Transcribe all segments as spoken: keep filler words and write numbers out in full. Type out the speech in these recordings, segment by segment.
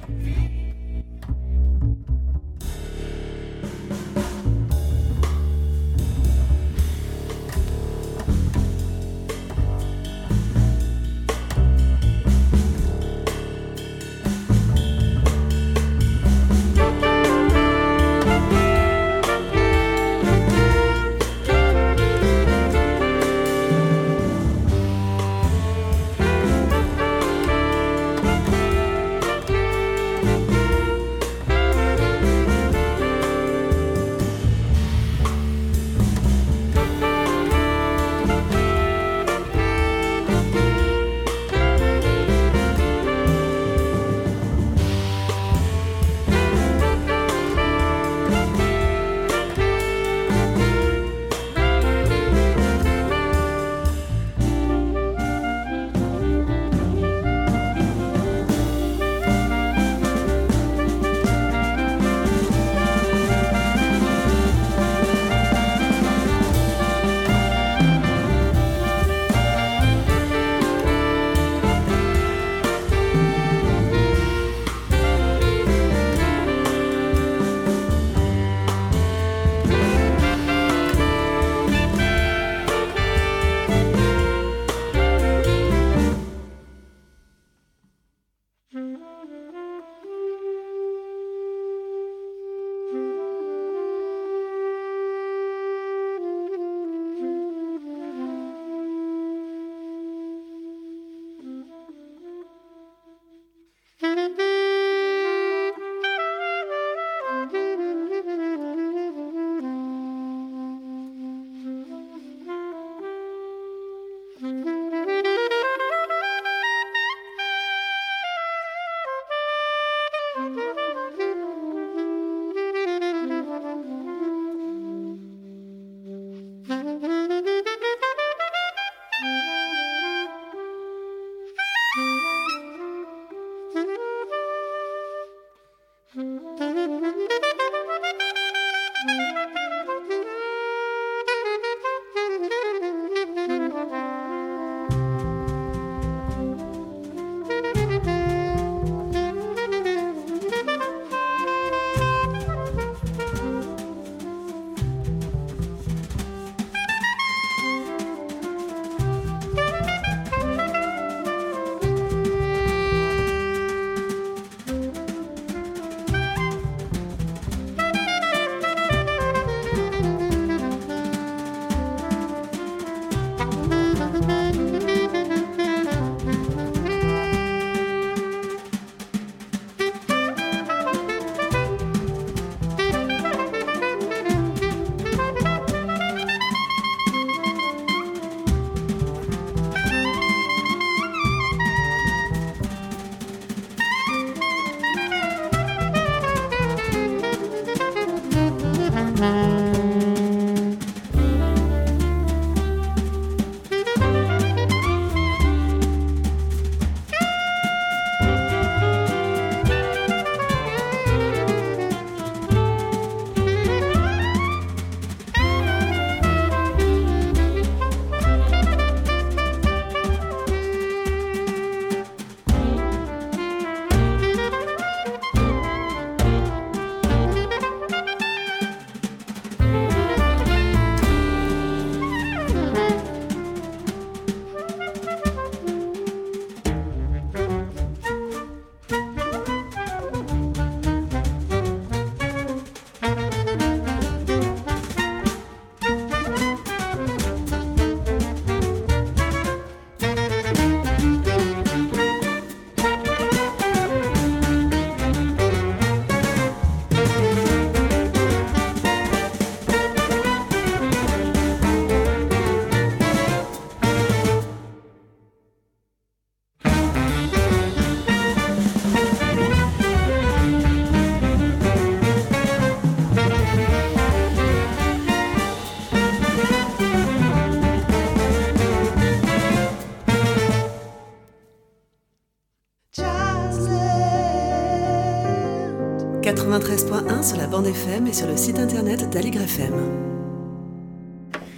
quatre-vingt-treize point un sur la bande F M et sur le site internet d'Aligre F M.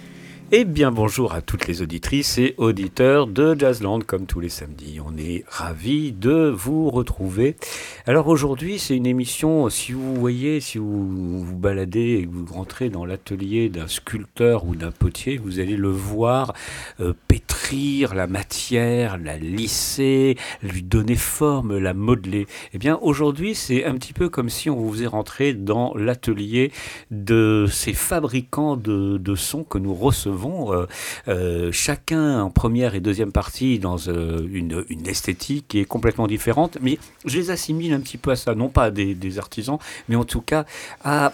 Eh bien bonjour à toutes les auditrices et auditeurs de Jazzland, comme tous les samedis. On est ravis de vous retrouver. Alors aujourd'hui, c'est une émission, si vous voyez, si vous vous baladez et que vous rentrez dans l'atelier d'un sculpteur ou d'un potier, vous allez le voir euh, pétrir la matière, la lisser, lui donner forme, la modeler. Eh bien aujourd'hui, c'est un petit peu comme si on vous faisait rentrer dans l'atelier de ces fabricants de, de sons que nous recevons. Euh, euh, chacun en première et deuxième partie dans euh, une, une esthétique qui est complètement différente, mais je les assimile un petit peu à ça, non pas à des, des artisans, mais en tout cas à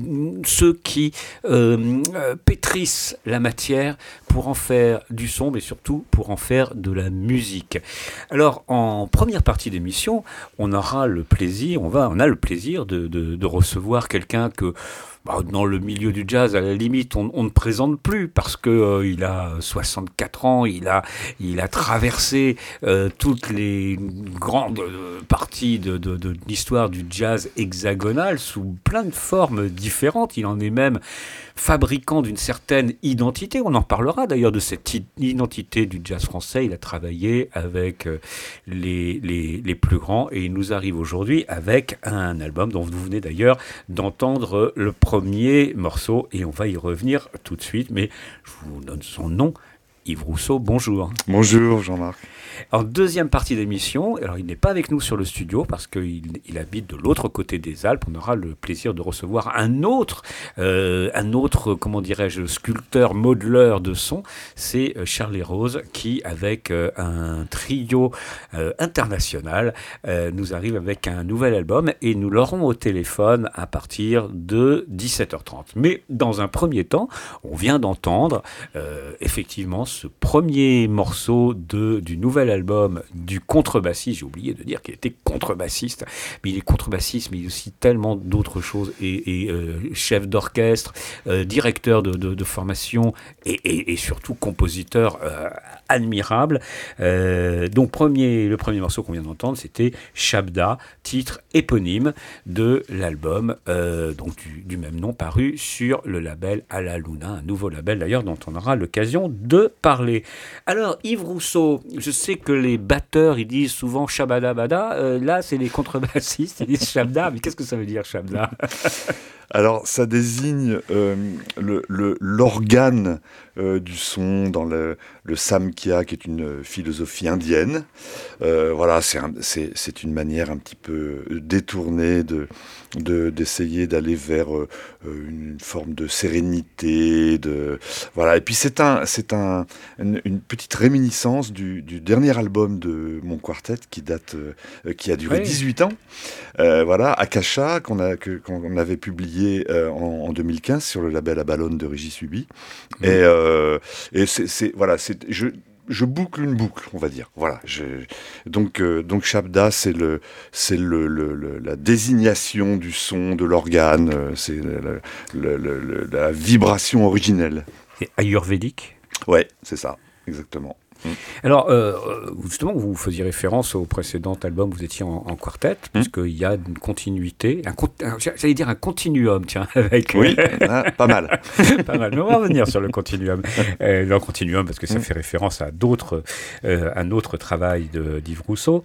ceux qui euh, euh, pétrissent la matière pour en faire du son, mais surtout pour en faire de la musique. Alors en première partie d'émission, on aura le plaisir, on va, on a le plaisir de, de, de recevoir quelqu'un que dans le milieu du jazz, à la limite, on, on ne présente plus parce que euh, il a soixante-quatre ans, il a, il a traversé euh, toutes les grandes euh, parties de, de, de l'histoire du jazz hexagonal sous plein de formes différentes. Il en est même fabricant d'une certaine identité. On en parlera d'ailleurs de cette identité du jazz français. Il a travaillé avec euh, les, les, les plus grands et il nous arrive aujourd'hui avec un album dont vous venez d'ailleurs d'entendre le premier morceau et on va y revenir tout de suite. Mais je vous donne son nom. Yves Rousseau, bonjour. Bonjour Jean-Marc. En deuxième partie d'émission, alors il n'est pas avec nous sur le studio parce qu'il il habite de l'autre côté des Alpes. On aura le plaisir de recevoir un autre, euh, un autre, comment dirais-je, sculpteur, modeleur de son. C'est Charlie Rose qui, avec euh, un trio euh, international, euh, nous arrive avec un nouvel album et nous l'aurons au téléphone à partir de dix-sept heures trente. Mais dans un premier temps, on vient d'entendre euh, effectivement ce premier morceau de, du nouvel album du contrebassiste. J'ai oublié de dire qu'il était contrebassiste, mais il est contrebassiste, mais il est aussi tellement d'autres choses, et, et euh, chef d'orchestre, euh, directeur de, de, de formation, et, et, et surtout compositeur euh, admirable. Euh, donc premier, le premier morceau qu'on vient d'entendre, c'était Shabda, titre éponyme de l'album euh, donc du, du même nom, paru sur le label À la Luna, un nouveau label d'ailleurs dont on aura l'occasion de parler. Alors Yves Rousseau, je sais que les batteurs ils disent souvent Shabada Bada, euh, là c'est les contrebassistes ils disent Shabda, mais qu'est-ce que ça veut dire Shabda? Alors ça désigne euh, le, le, l'organe euh, du son dans le, le samkhya, qui est une philosophie indienne. Euh, voilà, c'est, un, c'est, c'est une manière un petit peu détournée de, de, d'essayer d'aller vers euh, une forme de sérénité. De, voilà. Et puis c'est, un, c'est un, une, une petite réminiscence du, du dernier album de mon quartet qui, date, euh, qui a duré oui. dix-huit ans. Euh, voilà, Akasha, qu'on, a, que, qu'on avait publié Euh, en, en deux mille quinze sur le label Abalone de Régis Subi. Mmh. Et, euh, et c'est, c'est, voilà, c'est, je, je boucle une boucle, on va dire. Voilà, je, donc, euh, donc Shabda, c'est, le, c'est le, le, le, la désignation du son, de l'organe, euh, c'est le, le, le, le, la vibration originelle. C'est ayurvédique ? Ouais, c'est ça, exactement. Mmh. Alors, euh, justement, vous faisiez référence au précédent album, vous étiez en, en quartet, mmh. puisqu'il y a une continuité, un, un, j'allais dire un continuum, tiens, avec... Oui, ah, pas mal. Pas mal, mais on va revenir sur le continuum. Euh, le continuum, parce que ça mmh. fait référence à d'autres, euh, un autre travail de, d'Yves Rousseau.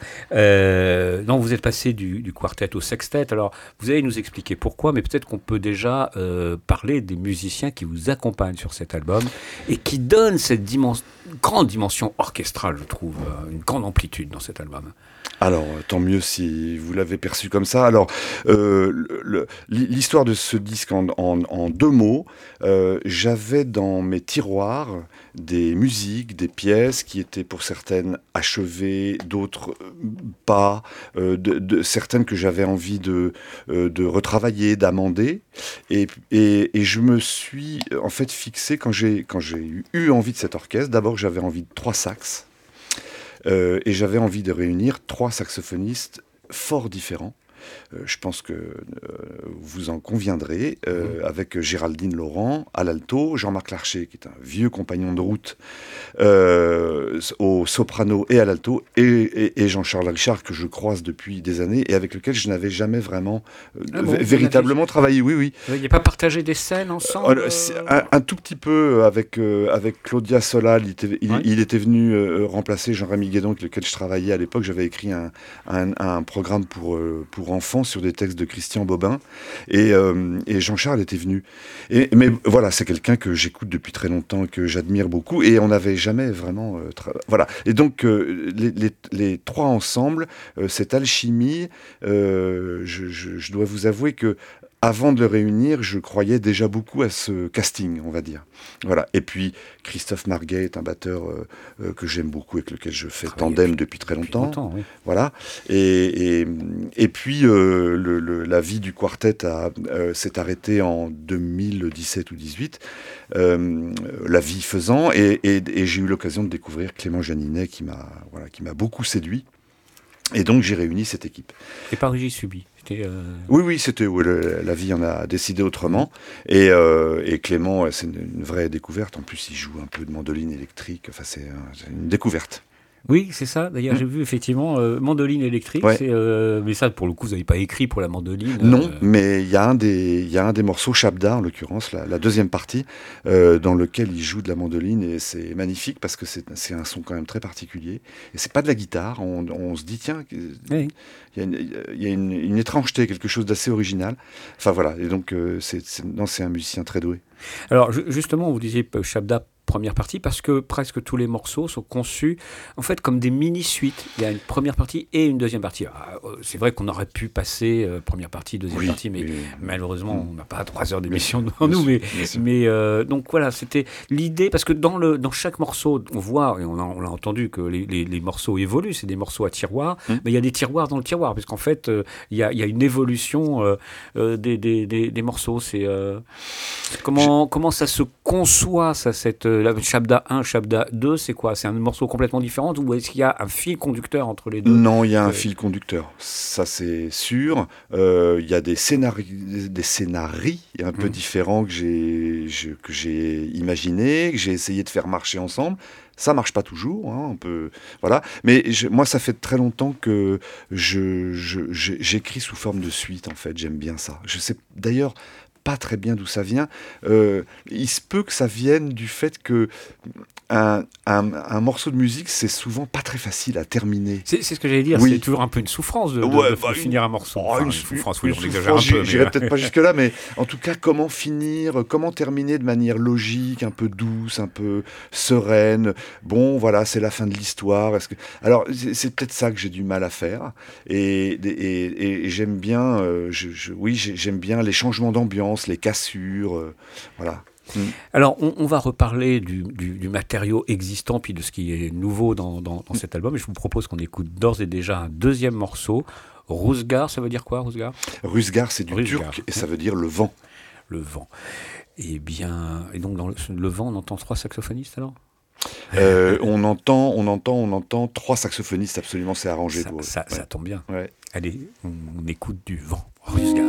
Euh, donc, vous êtes passé du, du quartet au sextet. Alors, vous allez nous expliquer pourquoi, mais peut-être qu'on peut déjà euh, parler des musiciens qui vous accompagnent sur cet album et qui donnent cette dimension, grande dimension orchestrale, je trouve, une grande amplitude dans cet album. Alors, tant mieux si vous l'avez perçu comme ça. Alors, euh, le, l'histoire de ce disque en, en, en deux mots, euh, j'avais dans mes tiroirs des musiques, des pièces qui étaient pour certaines achevées, d'autres pas, euh, de, de, certaines que j'avais envie de, euh, de retravailler, d'amender. Et, et, et je me suis en fait fixé, quand j'ai, quand j'ai eu envie de cet orchestre, d'abord j'avais envie de trois sax. Euh, et j'avais envie de réunir trois saxophonistes fort différents, euh, je pense que euh, vous en conviendrez, euh, mmh. avec Géraldine Laurent à l'alto, Jean-Marc Larcher, qui est un vieux compagnon de route, euh, au soprano et à l'alto, et, et, et Jean-Charles Richard, que je croise depuis des années, et avec lequel je n'avais jamais vraiment euh, ah bon, v- véritablement avez... travaillé. Oui, oui. Vous n'avez pas partagé des scènes ensemble euh, un, un tout petit peu avec, euh, avec Claudia Solal, il était, il, ouais. il était venu euh, remplacer Jean-Rémy Guédon, avec lequel je travaillais à l'époque. J'avais écrit un, un, un programme pour, euh, pour enfants sur des textes de Christian Bobin, et, euh, et Jean-Charles était venu. Et, mais voilà, c'est quelqu'un que j'écoute depuis très longtemps, que j'admire beaucoup, et on n'avait jamais vraiment... Euh, tra... Voilà. Et donc, euh, les, les, les trois ensemble, euh, cette alchimie, euh, je, je, je dois vous avouer que avant de le réunir, je croyais déjà beaucoup à ce casting, on va dire. Voilà. Et puis, Christophe Marguet est un batteur euh, euh, que j'aime beaucoup, avec lequel je fais Travailler tandem depuis, depuis très longtemps. Depuis longtemps oui. Voilà. Et, et, et puis, euh, le, le, la vie du quartet a, euh, s'est arrêtée en deux mille dix-sept ou dix-huit, euh, la vie faisant, et, et, et j'ai eu l'occasion de découvrir Clément Janinet, qui m'a, voilà, qui m'a beaucoup séduit. Et donc, j'ai réuni cette équipe. Et pas Régis Subi. Euh... Oui, oui, c'était oui, le, la vie en a décidé autrement. Et, euh, et Clément, c'est une, une vraie découverte. En plus, il joue un peu de mandoline électrique. Enfin, c'est, c'est une découverte. Oui, c'est ça. D'ailleurs, mmh. j'ai vu effectivement euh, mandoline électrique. Ouais. C'est, euh, mais ça, pour le coup, vous n'avez pas écrit pour la mandoline. Non, euh... mais il y a un des, il y a un des morceaux, Shabda en l'occurrence, la, la deuxième partie, euh, dans lequel il joue de la mandoline, et c'est magnifique parce que c'est, c'est un son quand même très particulier. Et c'est pas de la guitare. On, on se dit tiens, oui. il y a, une, il y a une, une étrangeté, quelque chose d'assez original. Enfin voilà. Et donc euh, c'est, c'est, non, c'est un musicien très doué. Alors justement, vous disiez Shabda. Première partie, parce que presque tous les morceaux sont conçus en fait comme des mini-suites. Il y a une première partie et une deuxième partie. Alors, c'est vrai qu'on aurait pu passer euh, première partie, deuxième oui, partie, mais oui. malheureusement, mmh. on n'a pas trois heures d'émission bien devant bien nous. Sûr, mais mais euh, donc voilà, c'était l'idée, parce que dans, le, dans chaque morceau, on voit, et on a, on a entendu que les, les, les morceaux évoluent, c'est des morceaux à tiroir, mmh. mais il y a des tiroirs dans le tiroir, parce qu'en fait, euh, il, y a, il y a une évolution euh, euh, des, des, des, des morceaux. C'est, euh, comment, comment ça se conçoit, ça, cette... La Shabda un, Shabda deux, c'est quoi ? C'est un morceau complètement différent, ou est-ce qu'il y a un fil conducteur entre les deux ? Non, il y a un euh... fil conducteur, ça c'est sûr. Euh, il y a des scénari- des scénarii un peu mmh. différents que j'ai, je, que j'ai imaginés, que j'ai essayé de faire marcher ensemble. Ça marche pas toujours, hein, on peut, voilà. Mais je, moi, ça fait très longtemps que je, je, je, j'écris sous forme de suite, en fait. J'aime bien ça. Je sais d'ailleurs pas très bien d'où ça vient. Euh, il se peut que ça vienne du fait que un, un, un morceau de musique, c'est souvent pas très facile à terminer. C'est, c'est ce que j'allais dire, oui. C'est toujours un peu une souffrance de, de, ouais, de, bah, de finir un morceau. Oh, enfin, une, une souffrance, oui, une on souffrance, exagère un peu. J'irai mais... peut-être pas jusque-là, mais en tout cas, comment finir, comment terminer de manière logique, un peu douce, un peu sereine. Bon, voilà, c'est la fin de l'histoire. Est-ce que... Alors, c'est, c'est peut-être ça que j'ai du mal à faire. Et, et, et, et j'aime bien, euh, je, je, oui, j'aime bien les changements d'ambiance, les cassures, euh, voilà. Mmh. Alors, on, on va reparler du, du, du matériau existant, puis de ce qui est nouveau dans, dans, dans cet album. Et je vous propose qu'on écoute d'ores et déjà un deuxième morceau. Ruzgar, ça veut dire quoi, Ruzgar ? Ruzgar, c'est du Ruzgar. turc, et ça veut dire le vent. Le vent. Eh bien, et donc dans le, le vent, on entend trois saxophonistes alors ? euh, on entend, on entend, on entend trois saxophonistes, absolument, c'est arrangé ça, pour eux. Ça, ouais. ça tombe bien. Ouais. Allez, on, on écoute du vent. Ruzgar.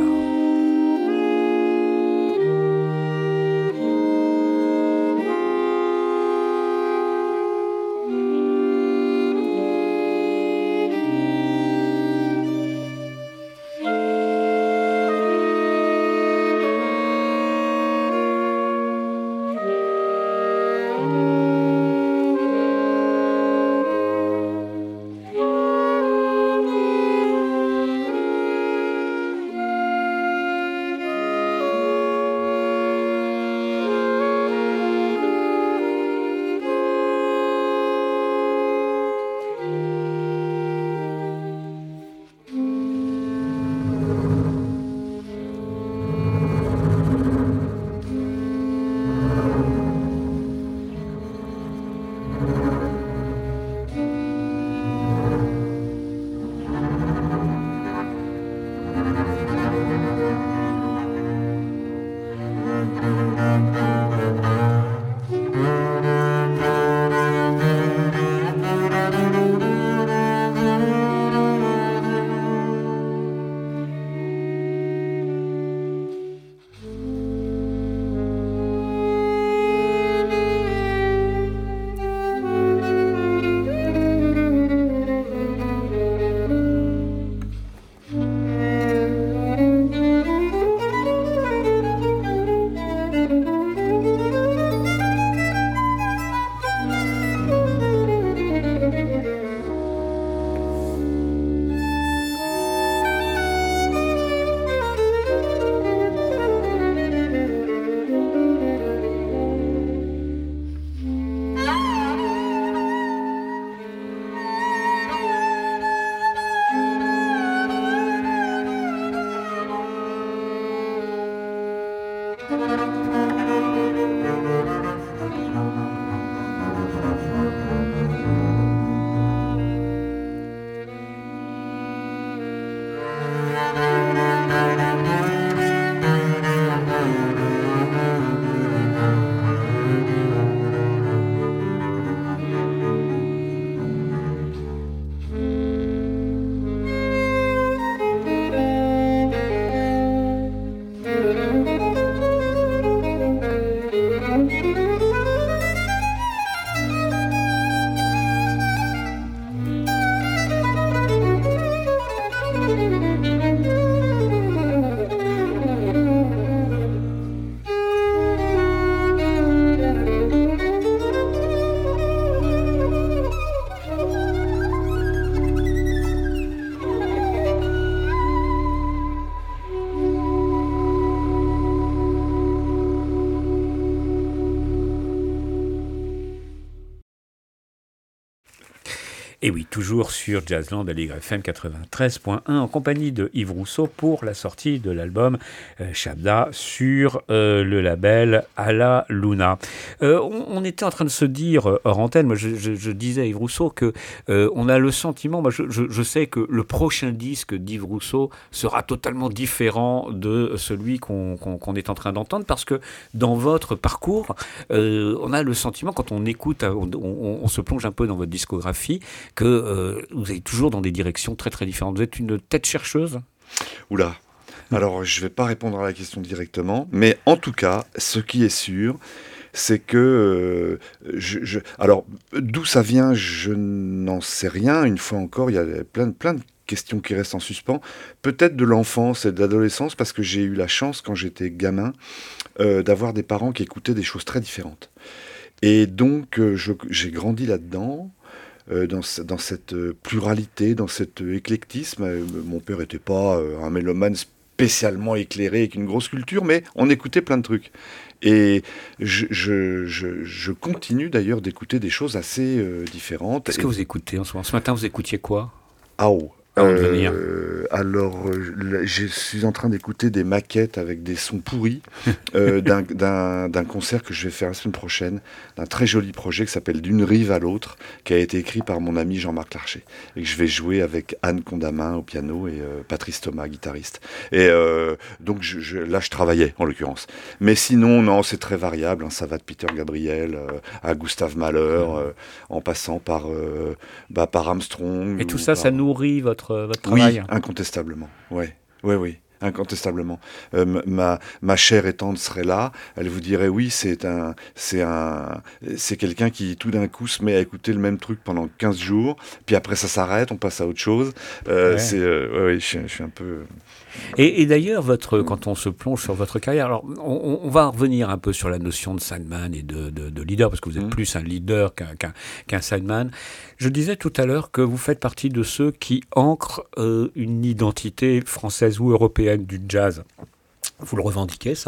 Et oui, toujours sur Jazzland, Aligre F M quatre-vingt-treize point un, en compagnie de Yves Rousseau pour la sortie de l'album euh, Shabda sur euh, le label À la Luna. Euh, on, on était en train de se dire, euh, hors antenne, moi je, je, je disais à Yves Rousseau que euh, on a le sentiment, moi je, je, je sais que le prochain disque d'Yves Rousseau sera totalement différent de celui qu'on, qu'on, qu'on est en train d'entendre, parce que dans votre parcours, euh, on a le sentiment, quand on écoute, on, on, on se plonge un peu dans votre discographie, que euh, vous êtes toujours dans des directions très très différentes. Vous êtes une tête chercheuse ? Oula. Alors, je ne vais pas répondre à la question directement, mais en tout cas, ce qui est sûr, c'est que... Euh, je, je, alors, d'où ça vient, je n'en sais rien. Une fois encore, il y a plein, plein de questions qui restent en suspens. Peut-être de l'enfance et de l'adolescence, parce que j'ai eu la chance, quand j'étais gamin, euh, d'avoir des parents qui écoutaient des choses très différentes. Et donc, euh, je, j'ai grandi là-dedans. Euh, dans, dans cette pluralité, dans cet éclectisme. Euh, mon père n'était pas euh, un mélomane spécialement éclairé avec une grosse culture, mais on écoutait plein de trucs. Et je, je, je, je continue d'ailleurs d'écouter des choses assez euh, différentes. Qu'est-ce et... que vous écoutez en ce moment ? Ce matin, vous écoutiez quoi ? Ah oh Avant de venir. Euh, alors, euh, je suis en train d'écouter des maquettes avec des sons pourris euh, d'un, d'un, d'un concert que je vais faire la semaine prochaine, d'un très joli projet qui s'appelle D'une rive à l'autre, qui a été écrit par mon ami Jean-Marc Larcher, et que je vais jouer avec Anne Condamin au piano et euh, Patrice Thomas, guitariste. Et euh, donc je, je, là, je travaillais, en l'occurrence. Mais sinon, non, c'est très variable, hein, ça va de Peter Gabriel euh, à Gustave Mahler, euh, en passant par, euh, bah, par Armstrong. Et tout ça, par... ça nourrit votre votre travail. Oui, incontestablement. Oui, oui, oui. Incontestablement. Euh, ma, ma chère et tante serait là, elle vous dirait oui, c'est un, c'est un, c'est quelqu'un qui tout d'un coup se met à écouter le même truc pendant quinze jours, puis après ça s'arrête, on passe à autre chose. Euh, ouais. C'est, euh, ouais, ouais, je, je suis un peu... Et, et d'ailleurs, votre, quand on se plonge sur votre carrière, alors on, on va revenir un peu sur la notion de sideman et de, de, de leader, parce que vous êtes mmh. plus un leader qu'un, qu'un, qu'un sideman. Je disais tout à l'heure que vous faites partie de ceux qui ancrent euh, une identité française ou européenne du jazz. Vous le revendiquez, ça ?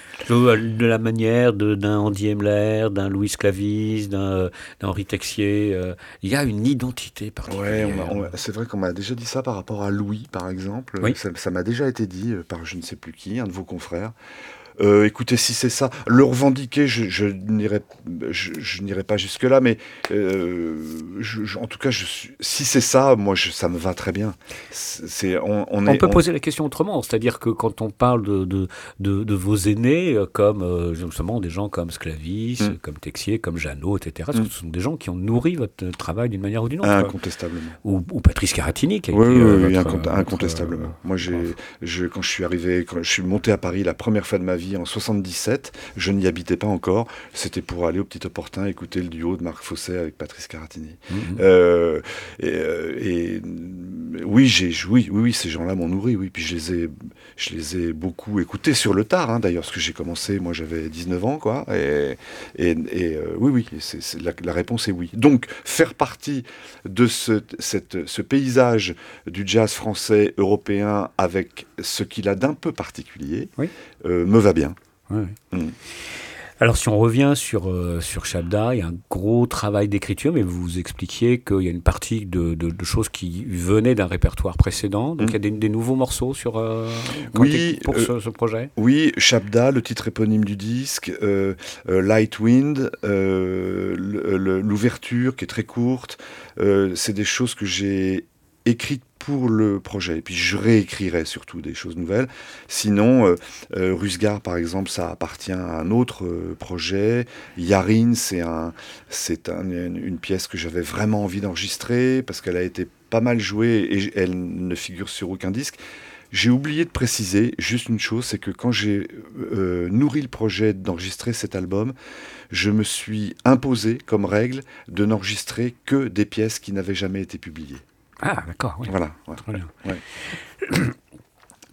De la manière de, d'un Andy Emler, d'un Louis Sclavis, d'un, d'un Henri Texier, euh, il y a une identité particulière. Ouais, on a, on, c'est vrai qu'on m'a déjà dit ça par rapport à Louis, par exemple. Oui. Ça, ça m'a déjà été dit par je ne sais plus qui, un de vos confrères. Euh, écoutez, si c'est ça, le revendiquer, je, je, n'irai, je, je n'irai pas jusque-là, mais euh, je, je, en tout cas, je suis, si c'est ça, moi, je, ça me va très bien. C'est, on, on, on est, peut on... poser la question autrement, c'est-à-dire que quand on parle de, de, de, de vos aînés, comme euh, justement des gens comme Sclavis, mm. comme Texier, comme Jeannot, et cetera, mm. ce sont des gens qui ont nourri votre travail d'une manière ou d'une autre. Incontestablement. Ou, ou Patrice Caratini, qui a oui, été... Oui, euh, oui, votre, incont- votre, incontestablement. Euh, moi, j'ai, je, quand je suis arrivé, quand je suis monté à Paris la première fois de ma vie, en soixante-dix-sept, je n'y habitais pas encore, c'était pour aller au Petit Opportun écouter le duo de Marc Fosset avec Patrice Caratini. Mmh. Euh, et, et oui, j'ai, oui, oui, oui, ces gens-là m'ont nourri, oui, puis je les ai, je les ai beaucoup écoutés sur le tard, hein, d'ailleurs, parce que j'ai commencé, moi j'avais dix-neuf ans, quoi, et, et, et euh, oui, oui, c'est, c'est, la, la réponse est oui. Donc, faire partie de ce, cette, ce paysage du jazz français, européen, avec ce qu'il a d'un peu particulier, oui. euh, me va bien. Oui. Mmh. Alors, si on revient sur, euh, sur Shabda, il y a un gros travail d'écriture, mais vous vous expliquiez qu'il y a une partie de, de, de choses qui venaient d'un répertoire précédent. Donc, mmh. il y a des, des nouveaux morceaux sur, euh, oui, pour euh, ce, ce projet. Oui, Shabda, le titre éponyme du disque, euh, euh, Light Wind, euh, le, le, l'ouverture qui est très courte. Euh, c'est des choses que j'ai écrites pour le projet. Et puis je réécrirai surtout des choses nouvelles. Sinon, euh, euh, Rusgar, par exemple, ça appartient à un autre euh, projet. Yarin, c'est, un, c'est un, une, une pièce que j'avais vraiment envie d'enregistrer parce qu'elle a été pas mal jouée et elle ne figure sur aucun disque. J'ai oublié de préciser juste une chose, c'est que quand j'ai euh, nourri le projet d'enregistrer cet album, je me suis imposé comme règle de n'enregistrer que des pièces qui n'avaient jamais été publiées. Ah, d'accord. Oui. Voilà. Ouais. Très bien. Ouais.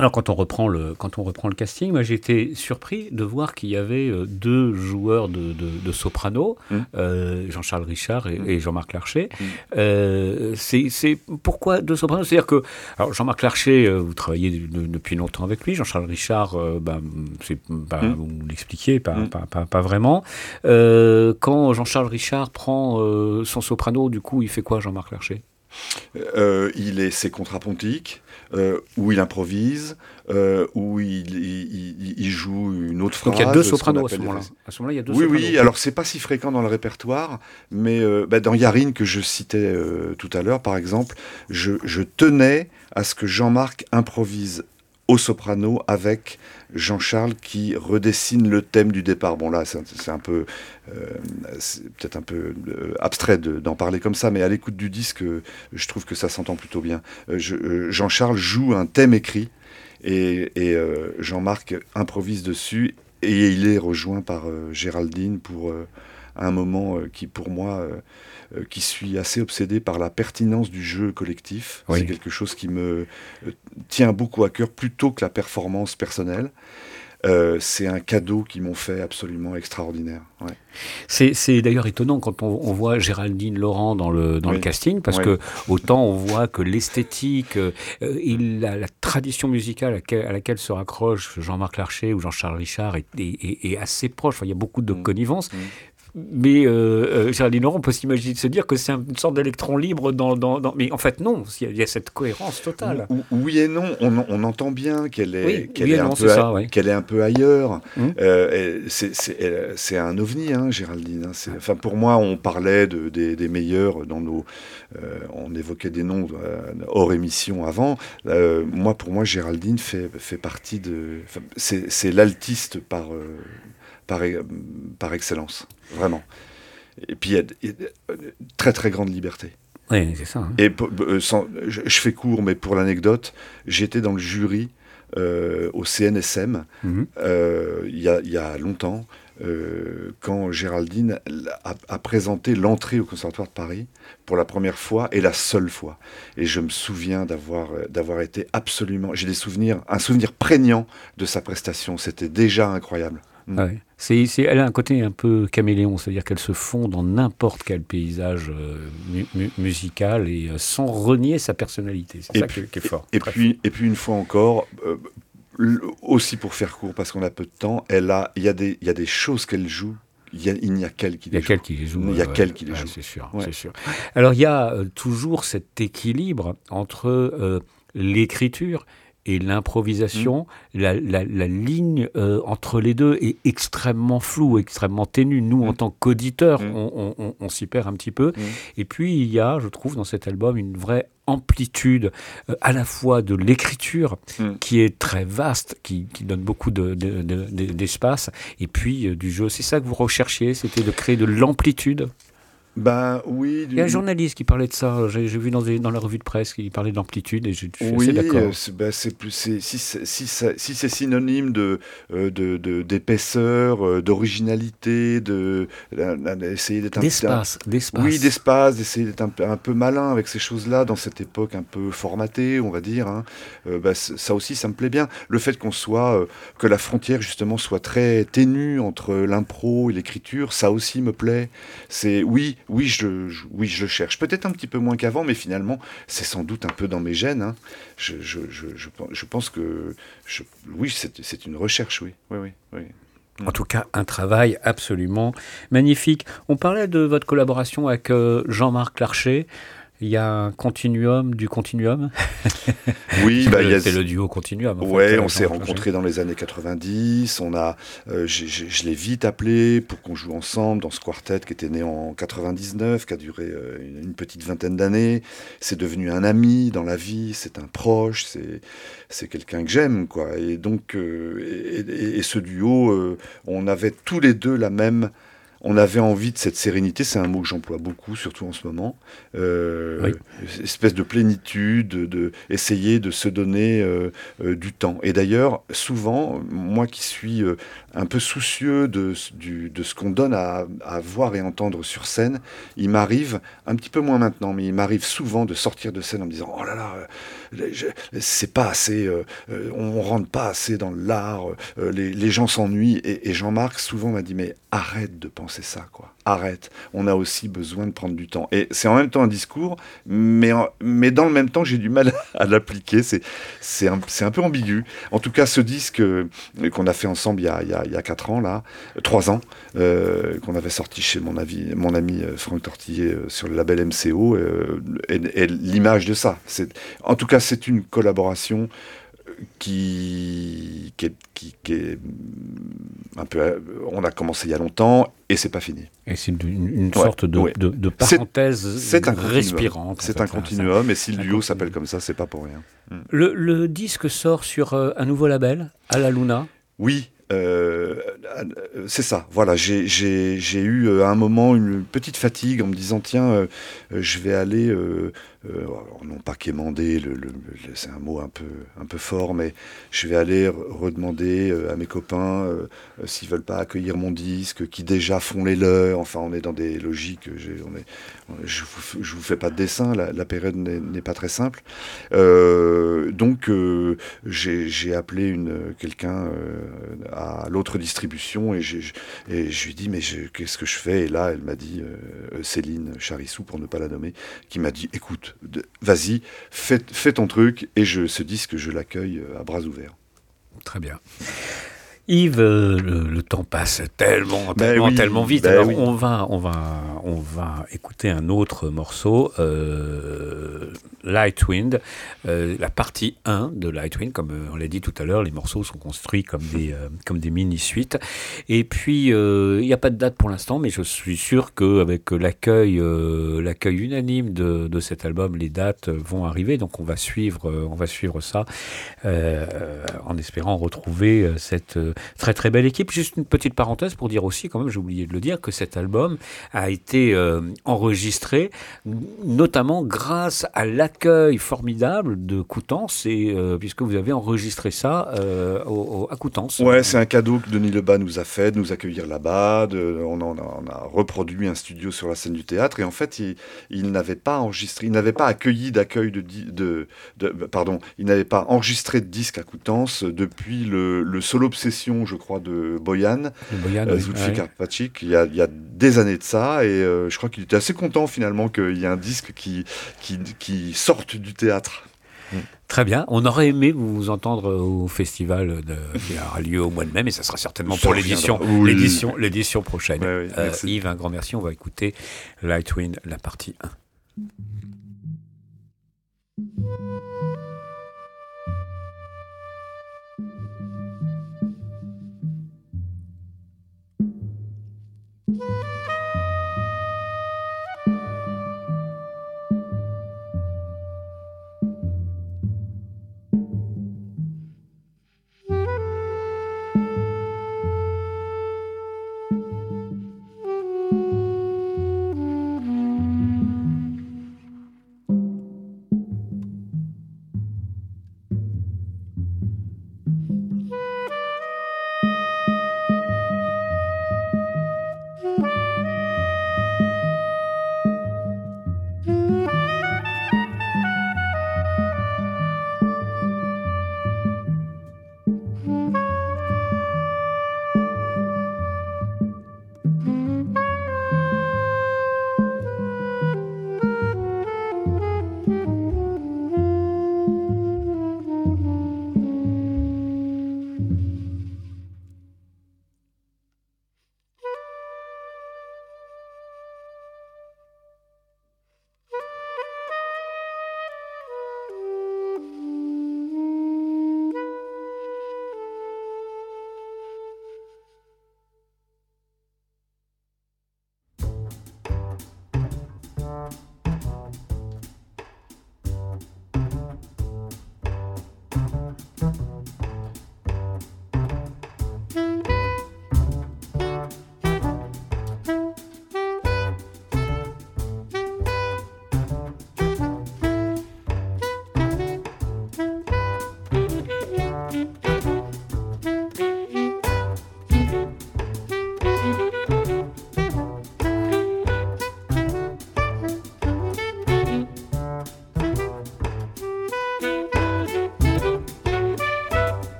Alors quand on reprend le quand on reprend le casting, moi j'ai été surpris de voir qu'il y avait euh, deux joueurs de, de, de soprano, mmh. euh, Jean-Charles Richard et, mmh. et Jean-Marc Larcher. Mmh. Euh, c'est, c'est pourquoi deux sopranos ? C'est-à-dire que alors Jean-Marc Larcher, euh, vous travaillez de, depuis longtemps avec lui. Jean-Charles Richard, euh, ben, c'est bah, mmh. vous l'expliquez pas, mmh. pas, pas, pas vraiment. Euh, quand Jean-Charles Richard prend euh, son soprano, du coup, il fait quoi, Jean-Marc Larcher ? Euh, il est c'est contrapuntique, euh, où il improvise, euh, où il, il, il, il joue une autre phrase. Donc il y a deux sopranos à ce moment-là. À ce moment-là, il y a deux oui, sopranos. Oui, alors c'est pas si fréquent dans le répertoire, mais euh, bah, dans Yarine que je citais euh, tout à l'heure, par exemple, je, je tenais à ce que Jean-Marc improvise au soprano avec Jean-Charles qui redessine le thème du départ. Bon là, c'est, c'est un peu, euh, c'est peut-être un peu euh, abstrait de, d'en parler comme ça, mais à l'écoute du disque, euh, je trouve que ça s'entend plutôt bien. Euh, je, euh, Jean-Charles joue un thème écrit et, et euh, Jean-Marc improvise dessus et il est rejoint par euh, Géraldine pour euh, un moment euh, qui, pour moi, euh, euh, qui suis assez obsédé par la pertinence du jeu collectif. Oui. C'est quelque chose qui me euh, tient beaucoup à cœur, plutôt que la performance personnelle. Euh, c'est un cadeau qu'ils m'ont fait absolument extraordinaire. Ouais. C'est, c'est d'ailleurs étonnant quand on, on voit Géraldine Laurent dans le, dans oui. le casting, parce oui. que autant on voit que l'esthétique, euh, il, la, la tradition musicale à laquelle, à laquelle se raccroche Jean-Marc Larcher ou Jean-Charles Richard est, est, est, est assez proche. Enfin, il y a beaucoup de mmh. connivence. Mmh. Mais euh, euh, Géraldine Laurent, on peut s'imaginer de se dire que c'est une sorte d'électron libre dans, dans, dans... Mais en fait, non, il y, a, il y a cette cohérence totale. Oui et non, on, on entend bien qu'elle est, oui, qu'elle oui est, un non, peu, ça, à, oui. qu'elle est un peu ailleurs. Mmh. Euh, c'est, c'est, c'est un ovni, hein, Géraldine. Hein. C'est, enfin, pour moi, on parlait de, des, des meilleurs dans nos... Euh, on évoquait des noms euh, hors émission avant. Euh, moi, pour moi, Géraldine fait, fait partie de... C'est, c'est l'altiste par, euh, par, par excellence, vraiment. Et puis, il y a, il y a très, très grande liberté. Oui, c'est ça. Hein. Et euh, sans, je, je fais court, mais pour l'anecdote, j'étais dans le jury euh, au C N S M mm-hmm. euh, il y a, il y a longtemps, euh, quand Géraldine a, a présenté l'entrée au Conservatoire de Paris pour la première fois et la seule fois. Et je me souviens d'avoir, d'avoir été absolument... J'ai des souvenirs, un souvenir prégnant de sa prestation. C'était déjà incroyable. Ah oui. c'est, c'est, elle a un côté un peu caméléon, c'est-à-dire qu'elle se fond dans n'importe quel paysage euh, mu- mu- musical et euh, sans renier sa personnalité. C'est et ça puis, qui, est, qui est fort. Et puis, et puis une fois encore, euh, aussi pour faire court, parce qu'on a peu de temps, elle a, il y a des, il y a des choses qu'elle joue. Il, y a, il n'y a qu'elle qui les joue. Qui les joue. Il y a ouais, qu'elle qui les ouais, joue. C'est sûr, ouais. c'est sûr. Alors il y a euh, toujours cet équilibre entre euh, l'écriture et l'improvisation, mmh. la, la, la ligne euh, entre les deux est extrêmement floue, extrêmement ténue. Nous, mmh. en tant qu'auditeurs, mmh. on, on, on s'y perd un petit peu. Mmh. Et puis, il y a, je trouve, dans cet album, une vraie amplitude euh, à la fois de l'écriture, mmh. qui est très vaste, qui, qui donne beaucoup de, de, de, de, d'espace, et puis euh, du jeu. C'est ça que vous recherchiez, c'était de créer de l'amplitude. Ben oui. Il y a un journaliste qui parlait de ça. J'ai, j'ai vu dans, des, dans la revue de presse qu'il parlait d'amplitude et je, je suis oui, assez d'accord. Oui, c'est, ben c'est plus, c'est, si, si, si, si c'est synonyme de, de, de, d'épaisseur, d'originalité, de, d'essayer d'être un d'espace, un, d'espace. Oui, d'espace, d'essayer d'être un, un peu malin avec ces choses-là dans cette époque un peu formatée, on va dire. Hein. Euh, ben, ça aussi, ça me plaît bien. Le fait qu'on soit, euh, que la frontière justement soit très ténue entre l'impro et l'écriture, ça aussi me plaît. C'est oui. Oui je, je, oui, je le cherche. Peut-être un petit peu moins qu'avant, mais finalement, c'est sans doute un peu dans mes gènes. Hein. Je, je, je, je, je pense que... Je, oui, c'est, c'est une recherche, oui. oui, oui, oui. En tout cas, un travail absolument magnifique. On parlait de votre collaboration avec euh, Jean-Marc Larcher. Il y a un continuum du continuum. Oui, c'est, bah, le, y a... c'est le duo continuum. Oui, on s'est rencontrés dans les années quatre-vingt-dix. On a, euh, j'ai, j'ai, je l'ai vite appelé pour qu'on joue ensemble dans ce quartet qui était né en quatre-vingt-dix-neuf, qui a duré euh, une petite vingtaine d'années. C'est devenu un ami dans la vie, c'est un proche, c'est, c'est quelqu'un que j'aime, quoi. Et donc, euh, et, et, et ce duo, euh, on avait tous les deux la même... on avait envie de cette sérénité, c'est un mot que j'emploie beaucoup, surtout en ce moment, euh, Oui. espèce de plénitude, de, de essayer de se donner euh, euh, du temps. Et d'ailleurs, souvent, moi qui suis euh, un peu soucieux de, du, de ce qu'on donne à, à voir et entendre sur scène, il m'arrive, un petit peu moins maintenant, mais il m'arrive souvent de sortir de scène en me disant « Oh là là, euh, je, c'est pas assez, euh, euh, on rentre pas assez dans l'art, euh, les, les gens s'ennuient. » Et, et Jean-Marc souvent m'a dit « Mais arrête de penser ça, quoi. Arrête. On a aussi besoin de prendre du temps. » Et c'est en même temps un discours, mais, en, mais dans le même temps, j'ai du mal à l'appliquer. C'est, c'est, un, c'est un peu ambigu. En tout cas, ce disque euh, qu'on a fait ensemble il y a, il y a, il y a quatre ans, là, trois ans, euh, qu'on avait sorti chez mon, avis, mon ami euh, Franck Tortillet euh, sur le label M C O, euh, est, est l'image de ça. C'est, en tout cas, c'est une collaboration qui, qui, est, qui, qui est un peu... On a commencé il y a longtemps et c'est pas fini. Et c'est une, une Ouais, sorte de, ouais. de, de parenthèse c'est, c'est un respirante. C'est en fait, un continuum, ça, et si le duo s'appelle comme ça, c'est pas pour rien. Mm. Le, le disque sort sur euh, un nouveau label, À la Luna. Oui, euh, c'est ça. Voilà, j'ai, j'ai, j'ai eu euh, à un moment une petite fatigue en me disant tiens, euh, je vais aller, euh, euh, alors non pas quémander, le, le, le, c'est un mot un peu, un peu fort, mais je vais aller redemander euh, à mes copains euh, euh, s'ils veulent pas accueillir mon disque, qui déjà font les leurs. Enfin, on est dans des logiques. J'ai, on est, je vous, je vous fais pas de dessin. La, la période n'est, n'est pas très simple. Euh, donc, euh, j'ai, j'ai appelé une quelqu'un euh, à l'autre distribution et, j'ai, et je lui ai dit mais je, qu'est-ce que je fais? Et là, elle m'a dit euh, Céline Charissou, pour ne pas la nommer, qui m'a dit écoute, de, vas-y, fais, fais ton truc, et je, ce disque, je l'accueille à bras ouverts. Très bien. Yves, euh, le, le temps passe tellement, Ben tellement, oui, tellement vite. ben Alors oui. on va, on va, on va écouter un autre morceau, euh, Lightwind, euh, la partie un de Lightwind. Comme on l'a dit tout à l'heure, les morceaux sont construits comme des, euh, comme des mini-suites. Et puis il euh, n'y a pas de date pour l'instant, mais je suis sûr qu'avec l'accueil, euh, l'accueil unanime de, de cet album, les dates vont arriver. Donc on va suivre, euh, on va suivre ça, euh, en espérant retrouver cette très très belle équipe. Juste une petite parenthèse pour dire aussi, quand même, j'ai oublié de le dire, que cet album a été euh, enregistré notamment grâce à l'accueil formidable de Coutances, et, euh, puisque vous avez enregistré ça euh, au, au, à Coutances. Ouais, c'est un cadeau que Denis Lebas nous a fait, de nous accueillir là-bas. De, on, en a, on a reproduit un studio sur la scène du théâtre, et en fait, il, il n'avait pas enregistré, il n'avait pas accueilli d'accueil de, de, de, de pardon, il n'avait pas enregistré de disque à Coutances depuis le, le solo obsession, je crois, de Boyan, Boyan euh, oui, Zulfi ouais. Karpatchik, il y a, il y a des années de ça, et euh, je crois qu'il était assez content finalement qu'il y ait un disque qui, qui, qui sorte du théâtre. Très bien. On aurait aimé vous entendre au festival de, qui aura lieu au mois de mai, mais ça sera certainement Ça pour l'édition, oui. l'édition, l'édition prochaine. Ouais, oui, euh, Yves, un grand merci. On va écouter Lightwind, la partie un.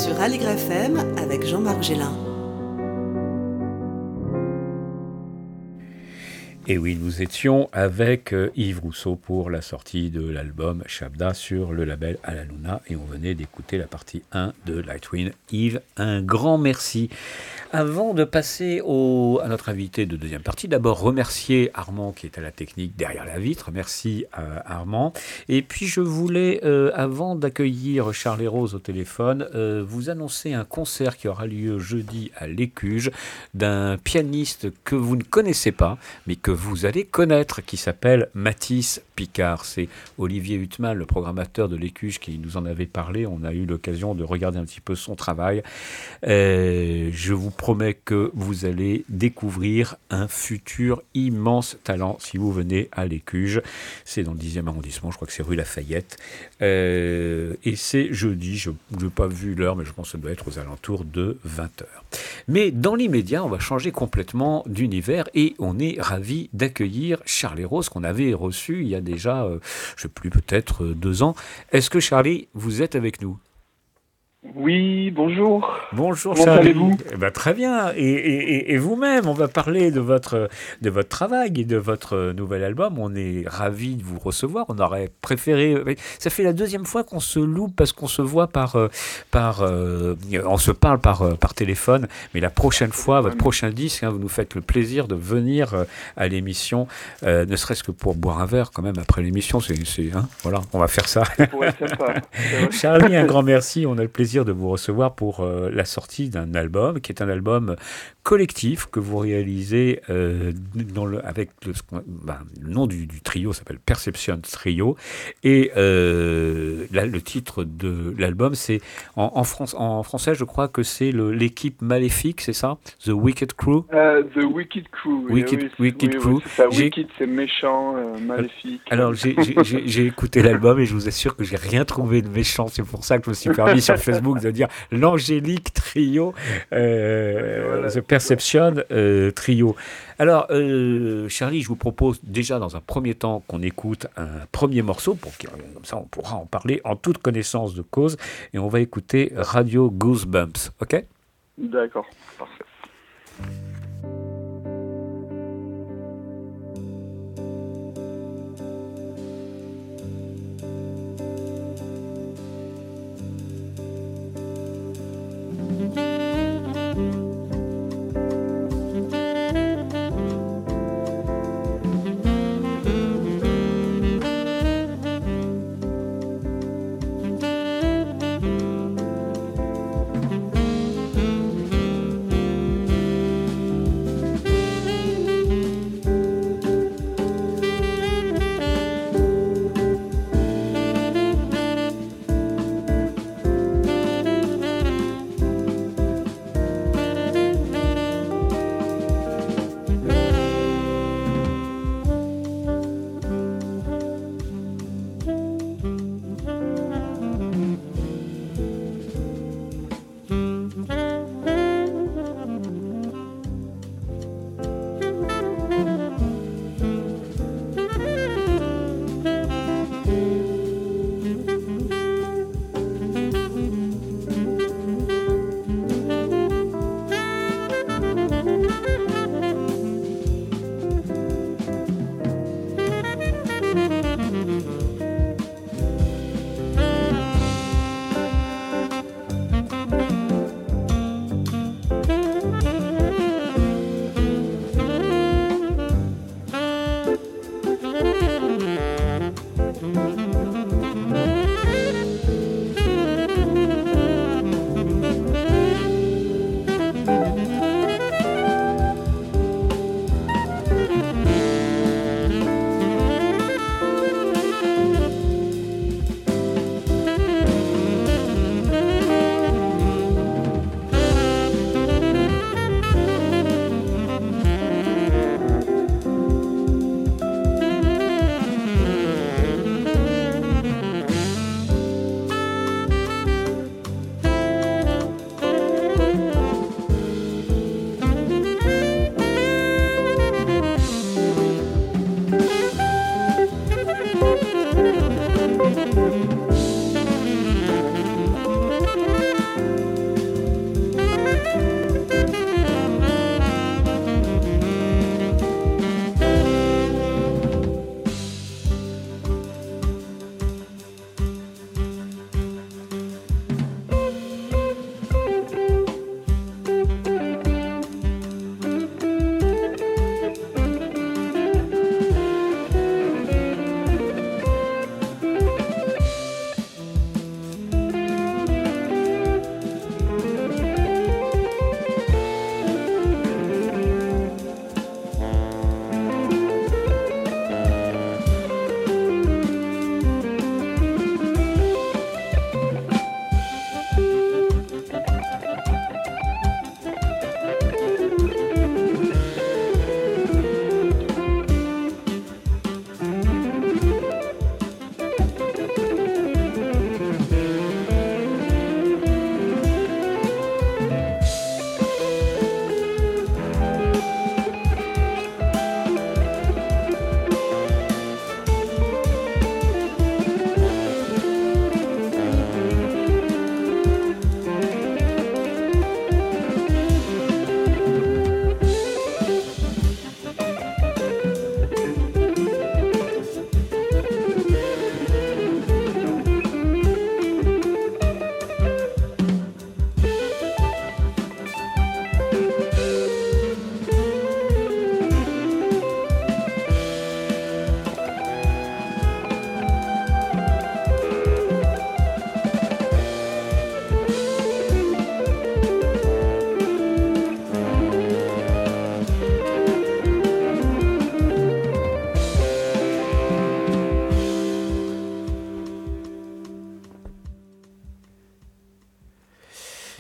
sur Aligre F M avec Jean-Marc Gélin. Et oui, nous étions avec Yves Rousseau pour la sortie de l'album Shabda sur le label Alla Luna et on venait d'écouter la partie un de Lightwind. Yves, un grand merci. Avant de passer au, à notre invité de deuxième partie, d'abord remercier Armand qui est à la technique derrière la vitre. Merci à Armand. Et puis je voulais, euh, avant d'accueillir Charles et Rose au téléphone, euh, vous annoncer un concert qui aura lieu jeudi à l'Écuge d'un pianiste que vous ne connaissez pas, mais que vous allez connaître, qui s'appelle Mathis Picard. C'est Olivier Huttman, le programmateur de l'Écuge, qui nous en avait parlé. On a eu l'occasion de regarder un petit peu son travail. Euh, je vous promets que vous allez découvrir un futur immense talent si vous venez à l'Écuge. C'est dans le dixième arrondissement, je crois que c'est rue Lafayette. Euh, et c'est jeudi, je n'ai pas vu l'heure, mais je pense que ça doit être aux alentours de vingt heures. Mais dans l'immédiat, on va changer complètement d'univers et on est ravis d'accueillir Charlie Rose qu'on avait reçu il y a déjà, euh, je ne sais plus, peut-être euh, deux ans. Est-ce que Charlie, vous êtes avec nous ? Oui, bonjour. Bonjour Comment Charlie. allez-vous ? Eh ben, très bien. Et, et, et vous-même, on va parler de votre, de votre travail et de votre nouvel album. On est ravis de vous recevoir. On aurait préféré... Ça fait la deuxième fois qu'on se loupe parce qu'on se voit par... par euh, on se parle par, par téléphone. Mais la prochaine fois, votre prochain disque, hein, vous nous faites le plaisir de venir à l'émission, euh, ne serait-ce que pour boire un verre quand même après l'émission. C'est, c'est, hein, voilà, on va faire ça. Ouais, sympa. Charlie, un grand merci. On a le plaisir de vous recevoir pour euh, la sortie d'un album qui est un album collectif que vous réalisez euh, dans le, avec le, ben, le nom du, du trio s'appelle Perception Trio et euh, là, le titre de l'album c'est en, en, France, en français je crois que c'est le, l'équipe maléfique, c'est ça? The Wicked Crew. uh, The Wicked Crew. Wicked, oui, Wicked oui, Crew. Oui, c'est ça. J'ai... Wicked, c'est méchant, euh, maléfique. Alors j'ai, j'ai, j'ai écouté l'album et je vous assure que j'ai rien trouvé de méchant. C'est pour ça que je me suis permis sur Facebook de dire l'angélique trio, euh, voilà. The Perception euh, Trio. Alors, euh, Charlie, je vous propose déjà dans un premier temps qu'on écoute un premier morceau, pour que, comme ça on pourra en parler en toute connaissance de cause, et on va écouter Radio Goosebumps, ok ? D'accord, parfait.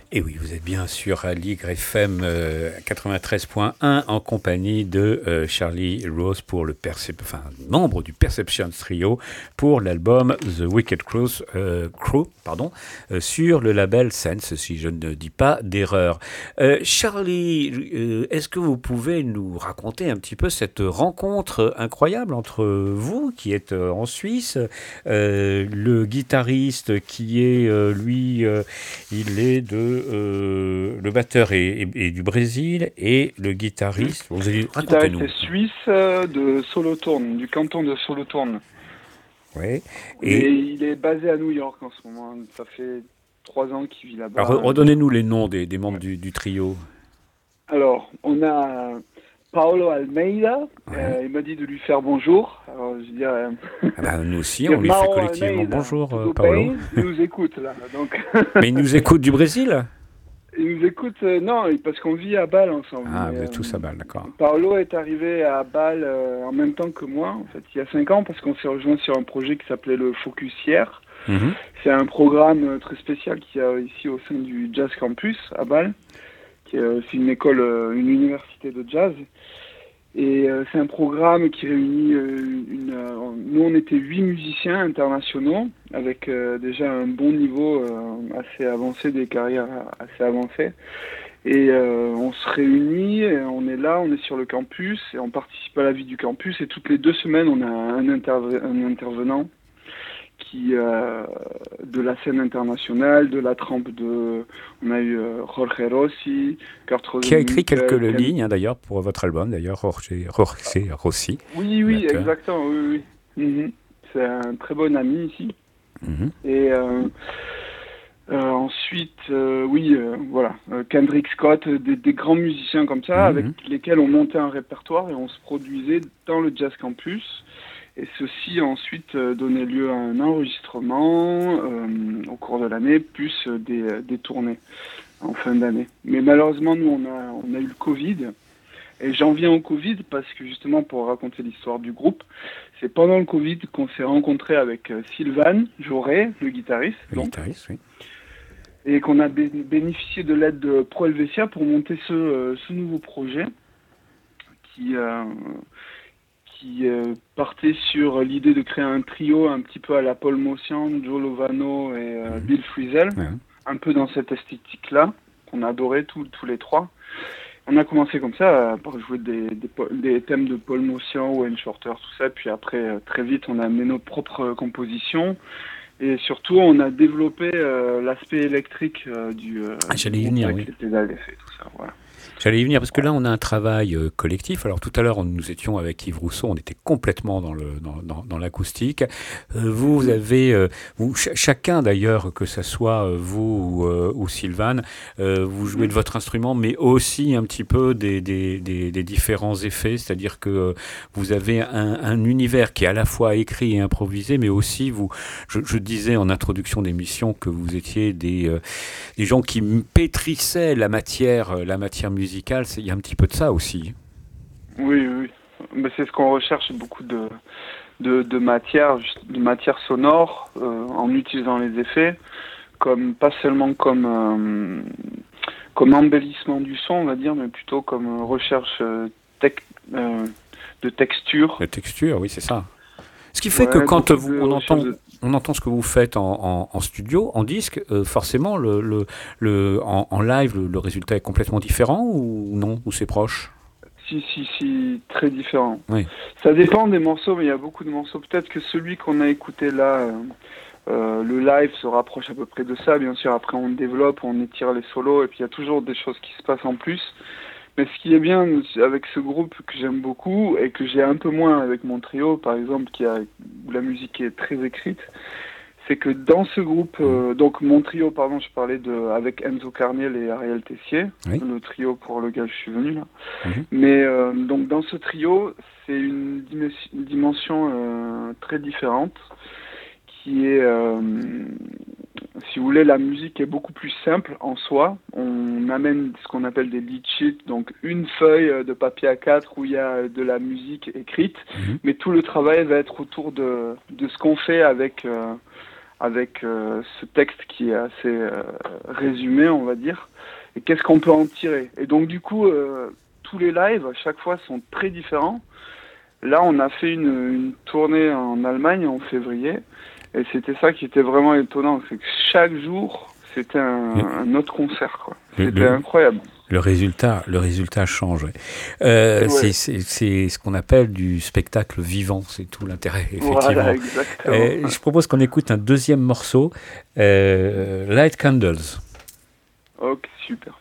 Et oui, vous êtes bien sur Aligre F M euh, quatre-vingt-treize point un en compagnie de euh, Charlie Rose pour le Percep- enfin, membre du Perceptions Trio pour l'album The Wicked Crow, euh, Crow pardon, euh, sur le label Sense, si je ne dis pas d'erreur. Euh, Charlie, euh, est-ce que vous pouvez nous raconter un petit peu cette rencontre incroyable entre vous qui êtes euh, en Suisse, euh, le guitariste qui est euh, lui, euh, il est de Euh, le batteur est, est, est du Brésil et le guitariste. Vous allez racontez-nous. Guitariste suisse euh, de Solothurn, du canton de Solothurn. Ouais. Et Et il est basé à New York en ce moment. Ça fait trois ans qu'il vit là-bas. alors, redonnez-nous les noms des, des membres du, du trio. Alors, on a Paolo Almeida. Ouais. Euh, il m'a dit de lui faire bonjour. Alors, je dirais. Ah ben, nous aussi, on lui fait collectivement bonjour, euh, Paolo. Il nous écoute là. Donc. Mais il nous écoute du Brésil. Il nous écoute, euh, non, parce qu'on vit à Bâle ensemble. Ah, mais, vous êtes tous euh, à Bâle, d'accord. Paolo est arrivé à Bâle euh, en même temps que moi, en fait, il y a cinq ans, parce qu'on s'est rejoint sur un projet qui s'appelait le Focus hier. Mm-hmm. C'est un programme euh, très spécial qu'il y a ici au sein du Jazz Campus à Bâle, qui est euh, c'est une école, euh, une université de jazz. Et euh, c'est un programme qui réunit euh, une. Euh, nous, on était huit musiciens internationaux avec euh, déjà un bon niveau euh, assez avancé, des carrières assez avancées. Et euh, on se réunit, et on est là, on est sur le campus et on participe à la vie du campus. Et toutes les deux semaines, on a un, interve- un intervenant qui euh, de la scène internationale, de la trempe de, on a eu euh, Jorge Rossi, Kurt Qui a écrit Rosenwinkel, quelques Ken... lignes hein, d'ailleurs pour votre album, d'ailleurs Jorge, Jorge Rossi. Oui, oui, batteur. exactement, oui, oui. Mm-hmm. C'est un très bon ami ici. Mm-hmm. Et euh, euh, ensuite, euh, oui, euh, voilà, euh, Kendrick Scott, des, des grands musiciens comme ça, Mm-hmm. avec lesquels on montait un répertoire et on se produisait dans le Jazz Campus. Et ceci a ensuite euh, donné lieu à un enregistrement euh, au cours de l'année, plus euh, des, des tournées en fin d'année. Mais malheureusement, nous, on a, on a eu le Covid. Et j'en viens au Covid parce que justement, pour raconter l'histoire du groupe, c'est pendant le Covid qu'on s'est rencontré avec euh, Sylvain Jauré, le guitariste. Le donc, guitariste, oui. Et qu'on a bé- bénéficié de l'aide de Pro Helvetia pour monter ce, euh, ce nouveau projet qui... Euh, qui euh, partait sur l'idée de créer un trio un petit peu à la Paul Motian, Joe Lovano et euh, Bill Frisell, Ouais. un peu dans cette esthétique-là, qu'on adorait tous, tous les trois. On a commencé comme ça, euh, par jouer des, des, des thèmes de Paul Motian, Wayne Shorter, tout ça, puis après, euh, très vite, on a amené nos propres compositions, et surtout, on a développé euh, l'aspect électrique euh, du euh, Ah, j'allais y du venir, avec oui. les pédales d'effet, tout ça, voilà. J'allais y venir parce que là, on a un travail euh, collectif. Alors tout à l'heure, on- nous étions avec Yves Rousseau, on était complètement dans le dans, dans, dans l'acoustique. Euh, vous, vous avez, euh, vous, ch- chacun d'ailleurs, que ce soit euh, vous ou, euh, ou Sylvain, euh, vous jouez de votre instrument, mais aussi un petit peu des, des, des, des différents effets. C'est-à-dire que euh, vous avez un, un univers qui est à la fois écrit et improvisé, mais aussi vous. Je, je disais en introduction d'émission que vous étiez des euh, des gens qui m- pétrissaient la matière, euh, la matière musicale. Il y a un petit peu de ça aussi. Oui, oui. Mais c'est ce qu'on recherche, beaucoup de, de, de matière, de matière sonore, euh, en utilisant les effets, comme pas seulement comme, euh, comme embellissement du son, on va dire, mais plutôt comme recherche euh, tec, euh, de texture. La texture, oui, c'est ça. Ce qui fait Ouais, que quand beaucoup vous, de on, entend, recherche de- on entend ce que vous faites en, en, en studio, en disque, euh, forcément, le, le, le, en, en live, le, le résultat est complètement différent ou non? Ou c'est proche? Si, si, si, très différent. Oui. Ça dépend des morceaux, mais il y a beaucoup de morceaux. Peut-être que celui qu'on a écouté là, euh, euh, le live se rapproche à peu près de ça. Bien sûr, après on développe, on étire les solos, et puis il y a toujours des choses qui se passent en plus. Mais ce qui est bien avec ce groupe que j'aime beaucoup, et que j'ai un peu moins avec mon trio, par exemple, qui a, où la musique est très écrite, c'est que dans ce groupe, euh, donc mon trio, pardon, je parlais de avec Enzo Carniel et Ariel Tessier, Oui. le trio pour lequel je suis venu là. Mhm. Mais euh, donc dans ce trio, c'est une, dim- une dimension euh, très différente, qui est, euh, si vous voulez, la musique est beaucoup plus simple en soi. On amène ce qu'on appelle des lead sheets, donc une feuille de papier A quatre où il y a de la musique écrite, Mhm. mais tout le travail va être autour de, de ce qu'on fait avec, euh, avec euh, ce texte qui est assez euh, résumé, on va dire, et qu'est-ce qu'on peut en tirer. Et donc du coup, euh, tous les lives, à chaque fois, sont très différents. Là, on a fait une, une tournée en Allemagne en février, et c'était ça qui était vraiment étonnant, c'est que chaque jour, c'était un, un autre concert, quoi. C'était le, incroyable. Le résultat, le résultat change. Ouais. Euh, ouais. c'est, c'est, c'est ce qu'on appelle du spectacle vivant, c'est tout l'intérêt, effectivement. Voilà, exactement. Euh, je propose qu'on écoute un deuxième morceau, euh, Light Candles. Ok, super.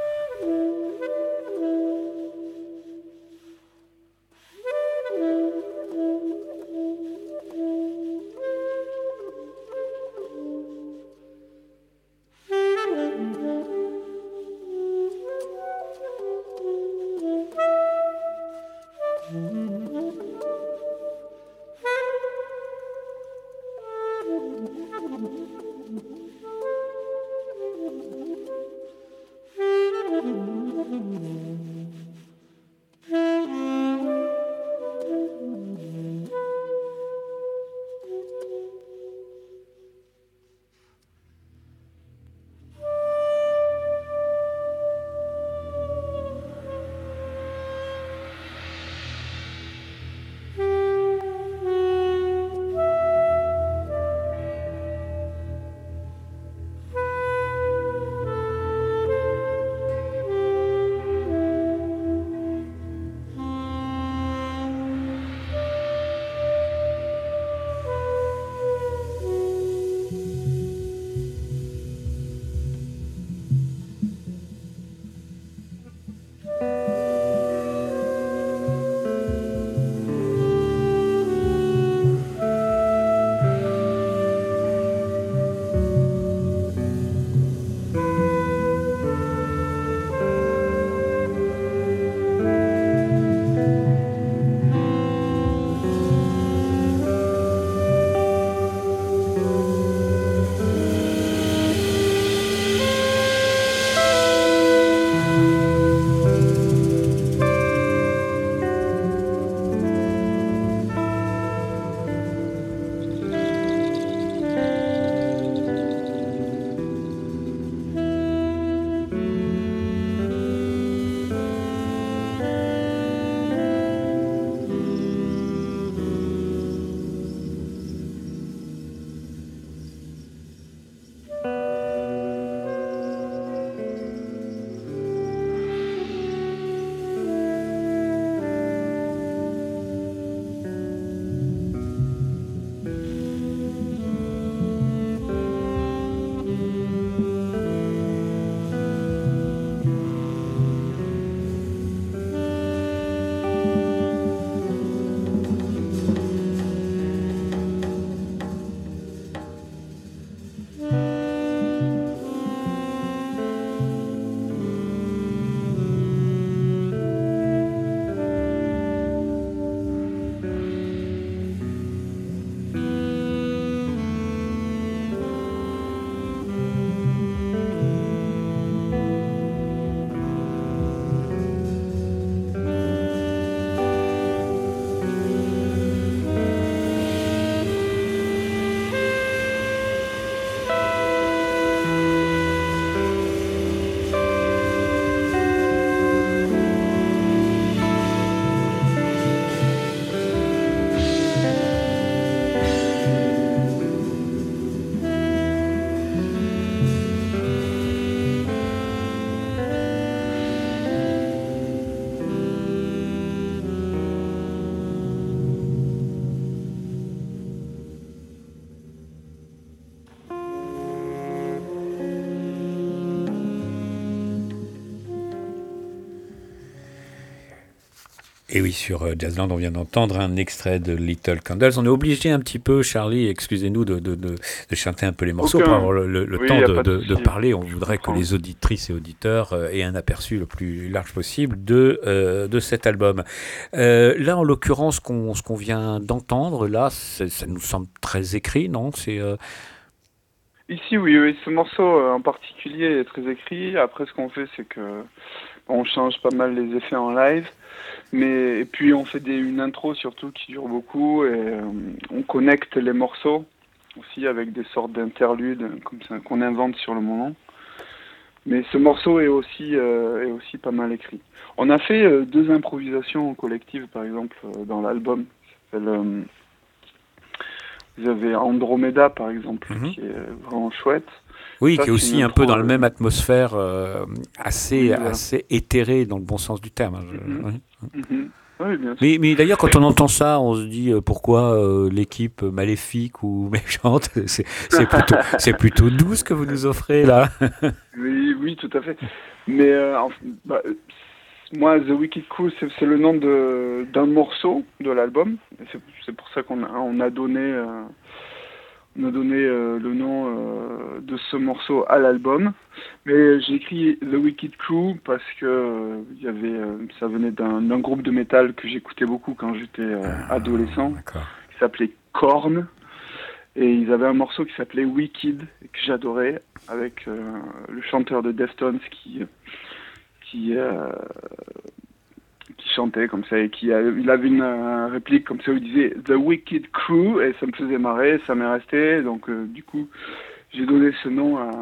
Et oui, sur Jazzland, on vient d'entendre un extrait de Little Candles. On est obligé un petit peu, Charlie, excusez-nous, de, de, de, de chanter un peu les morceaux Aucun. pour avoir le, le, le oui, temps de, de, de parler. On voudrait que les auditrices et auditeurs aient un aperçu le plus large possible de, euh, de cet album. Euh, là, en l'occurrence, ce qu'on, ce qu'on vient d'entendre, là, ça nous semble très écrit, non ? C'est... Euh... Ici, oui, oui, ce morceau en particulier est très écrit. Après, ce qu'on fait, c'est que on change pas mal les effets en live. Mais et puis on fait des, une intro surtout qui dure beaucoup et euh, on connecte les morceaux aussi avec des sortes d'interludes comme ça qu'on invente sur le moment. Mais ce morceau est aussi, euh, est aussi pas mal écrit. On a fait euh, deux improvisations collectives, par exemple, euh, dans l'album. Ça s'appelle, euh, vous avez Andromeda, par exemple, Mm-hmm. qui est vraiment chouette. Oui, Ça, qui est aussi un peu dans la même atmosphère, euh, assez, oui, voilà. assez éthérée dans le bon sens du terme. Je... Mm-hmm. Oui. Mm-hmm. Oui, bien sûr. Mais, mais d'ailleurs, quand on entend ça, on se dit euh, pourquoi euh, l'équipe maléfique ou méchante, c'est, c'est, plutôt, c'est plutôt doux ce que vous nous offrez là. Oui, oui, tout à fait. Mais euh, en, bah, moi, The Wicked Crew, c'est, c'est le nom de, d'un morceau de l'album. Et c'est, c'est pour ça qu'on a, on a donné, euh, on a donné euh, le nom euh, de ce morceau à l'album. Mais j'ai écrit The Wicked Crew parce que euh, y avait, euh, ça venait d'un, d'un groupe de métal que j'écoutais beaucoup quand j'étais euh, Ah, adolescent, d'accord. qui s'appelait Korn. Et ils avaient un morceau qui s'appelait Wicked, que j'adorais, avec euh, le chanteur de Deftones qui, qui, euh, qui chantait comme ça, et qui a, il avait une euh, réplique comme ça où il disait The Wicked Crew, et ça me faisait marrer, ça m'est resté, donc euh, du coup j'ai donné ce nom à,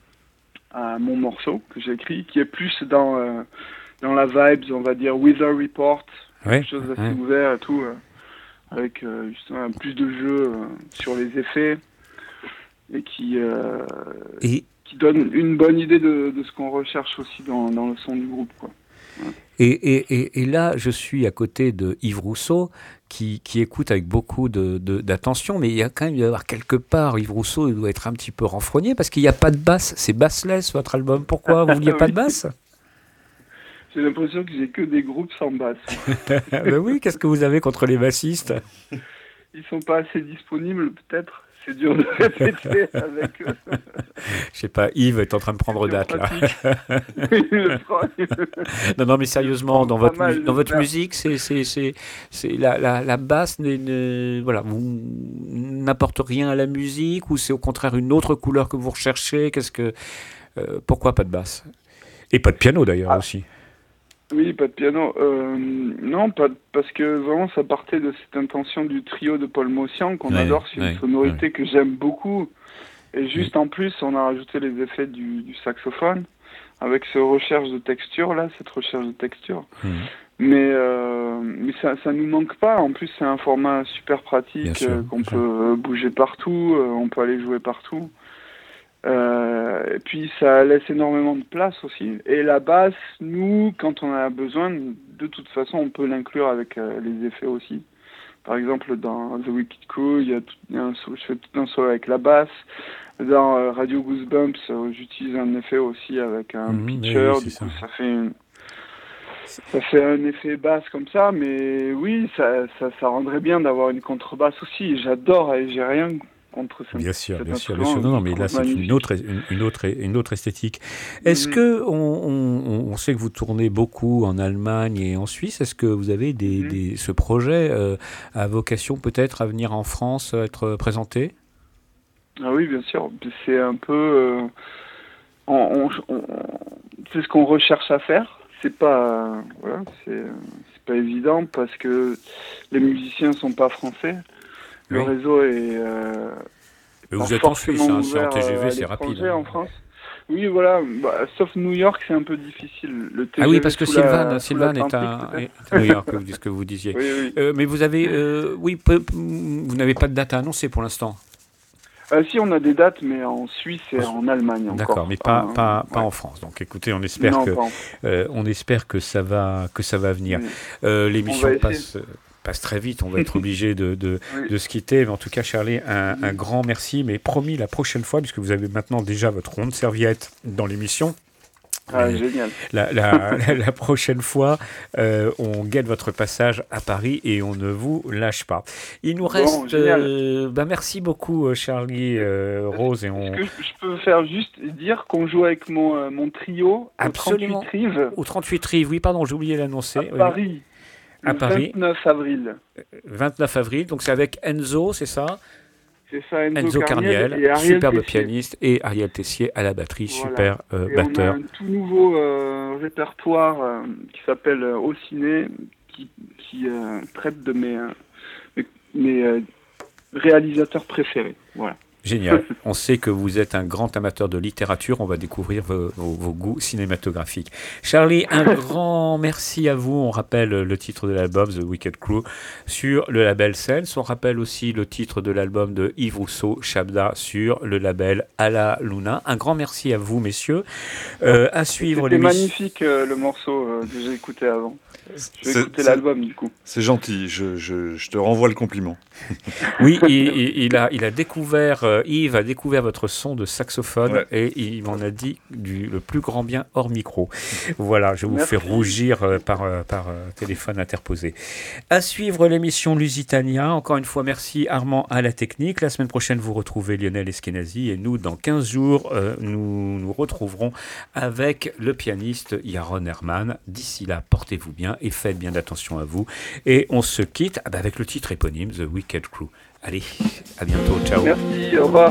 à mon morceau que j'ai écrit, qui est plus dans, euh, dans la vibes, on va dire, Weather Report, Ouais, quelque chose d'assez ouais. ouvert et tout. Euh. avec euh, justement plus de jeux euh, sur les effets et qui, euh, Et, qui donne une bonne idée de, de ce qu'on recherche aussi dans, dans le son du groupe, quoi. Ouais. et, et, et, et là, je suis à côté de Yves Rousseau qui, qui écoute avec beaucoup de, de, d'attention, mais il y a quand même, il doit y avoir quelque part, Yves Rousseau il doit être un petit peu renfrogné parce qu'il n'y a pas de basse, c'est bassless votre album. Pourquoi vous vouliez pas Oui. de basse? J'ai l'impression que j'ai que des groupes sans basse. Ben oui, qu'est-ce que vous avez contre les bassistes? Ils sont pas assez disponibles, peut-être. C'est dur de répéter avec eux. Je sais pas, Yves est en train de prendre C'est date là. pratique. Le problème, Non, non, mais sérieusement, dans Pas votre, mal mu- de dans votre faire. musique, c'est, c'est, c'est, c'est la, la, la basse n'est, ne, voilà, vous n'apporte rien à la musique ou c'est au contraire une autre couleur que vous recherchez? Qu'est-ce que, euh, pourquoi pas de basse? Et pas de piano d'ailleurs Ah. aussi. Oui, pas de piano. Euh, non, pas, parce que vraiment ça partait de cette intention du trio de Paul Mossian qu'on Ouais, adore. C'est ouais, une sonorité que j'aime beaucoup. Et juste en plus, on a rajouté les effets du, du saxophone avec ce recherche de texture là, cette recherche de texture. Mhm. Mais, euh, mais ça, ça nous manque pas. En plus, c'est un format super Bien pratique sûr, euh, qu'on bien sûr. peut euh, bouger partout, euh, on peut aller jouer partout. Euh, et puis ça laisse énormément de place aussi. Et la basse, nous, quand on a besoin, de toute façon, on peut l'inclure avec euh, les effets aussi. Par exemple, dans The Wicked Crew, il y a, tout, il y a un solo, je fais tout un solo avec la basse. Dans euh, Radio Goosebumps, euh, j'utilise un effet aussi avec un Mhm, pitcher. oui, oui, Du c'est coup, ça. ça fait une, ça fait un effet basse comme ça. Mais oui, ça, ça, ça rendrait bien d'avoir une contrebasse aussi. J'adore et j'ai rien contre ce, Bien sûr, cet bien sûr, bien instrument. sûr. Non, non, Je mais trouve là, c'est une magnifique. autre, une, une autre, une autre esthétique. Est-ce Mhm. que on, on, on sait que vous tournez beaucoup en Allemagne et en Suisse. Est-ce que vous avez des, Mhm. des ce projet euh, a vocation peut-être à venir en France euh, être présenté? Ah oui, bien sûr. C'est un peu, euh, on, on, on- c'est ce qu'on recherche à faire. C'est pas, euh, voilà, c'est, euh, c'est pas évident parce que les musiciens sont pas français. Le Oui. réseau est euh, Mais pas vous êtes en Suisse, forcément hein, c'est en ouvert euh, T G V, à c'est rapide. l'étranger Hein. en France. Oui, voilà. Bah, sauf New York, c'est un peu difficile. Le Ah oui, T G V parce que sous Sylvain, la, sous Sylvain est l'Atlantique, à, peut-être. est à New York, vous- ce que vous disiez. Oui, oui. Euh, mais vous avez, euh, oui, peu- vous n'avez pas de date à annoncer pour l'instant. Euh, si, on a des dates, mais en Suisse et en Allemagne encore. D'accord, mais pas, Euh, pas, pas ouais. en France. Donc, écoutez, on espère Non, que, pas en euh, on espère que ça va, que ça va venir. Oui. Euh, On l'émission va essayer. passe, passe très vite. On va être obligé de, de, Oui. de se quitter. Mais en tout cas, Charlie, un, un grand merci. Mais promis, la prochaine fois, puisque vous avez maintenant déjà votre ronde serviette dans l'émission. Ah, Mais génial. la, la, la, la prochaine fois, euh, on guette votre passage à Paris et on ne vous lâche pas. Il nous Bon, reste... génial. euh, ben merci beaucoup, euh, Charlie, euh, Rose. Et on... Est-ce que je je peux faire juste dire qu'on joue avec mon, euh, mon trio Absolument. au trente-huit Rives Au trente-huit Rives, oui, pardon, j'ai oublié à l'annoncer. Oui, Paris à le Paris, vingt-neuf avril. vingt-neuf avril. Donc c'est avec Enzo, c'est ça? C'est ça, Enzo, Enzo Carniel, Carniel, et Ariel superbe Tessier. pianiste, et Ariel Tessier à la batterie, Voilà. super euh, Et on a batteur. un tout nouveau euh, répertoire euh, qui s'appelle euh, Au Ciné, qui, qui euh, traite de mes, euh, mes, mes, euh, réalisateurs préférés. Voilà. Génial. On sait que vous êtes un grand amateur de littérature. On va découvrir vos, vos, vos goûts cinématographiques. Charlie, un grand merci à vous. On rappelle le titre de l'album, The Wicked Crew, sur le label Sense. On rappelle aussi le titre de l'album de Yves Rousseau, Shabda, sur le label Alla Luna. Un grand merci à vous, messieurs. Euh, à suivre C'était l'émission. magnifique euh, le morceau euh, que j'ai écouté avant. Je vais C'est- écouter c'est- l'album du coup. C'est gentil, je, je, je te renvoie le compliment. Oui, il, il- il a, il a découvert, euh, Yves a découvert votre son de saxophone Ouais. et il m'en a dit du, le plus grand bien hors micro. Voilà, je vous Merci. fais rougir euh, par, euh, par euh, téléphone interposé. À suivre l'émission Lusitania. Encore une fois, merci Armand à la technique. La semaine prochaine, vous retrouvez Lionel Eskenazi et nous, dans quinze jours, euh, nous nous retrouverons avec le pianiste Yaron Herman. D'ici là, portez-vous bien et faites bien attention à vous. Et on se quitte ah bah, avec le titre éponyme, The Wicked Crew. Allez, à bientôt, ciao. Merci, au revoir.